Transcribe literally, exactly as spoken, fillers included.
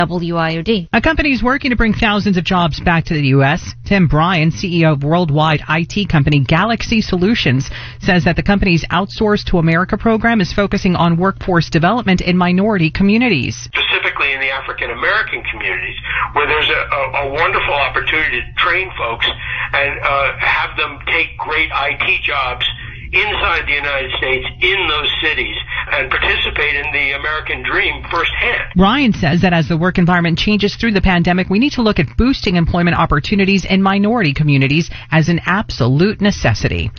W I O D. A company is working to bring thousands of jobs back to the U S. Tim Bryan, C E O of worldwide I T company Galaxy Solutions, says that the company's Outsource to America program is focusing on workforce development in minority communities. Specifically in the African American communities, where there's a, a, a wonderful opportunity to train folks and uh, have them take great I T jobs inside the United States, in those cities, and participate in the American dream firsthand. Ryan says that as the work environment changes through the pandemic, we need to look at boosting employment opportunities in minority communities as an absolute necessity.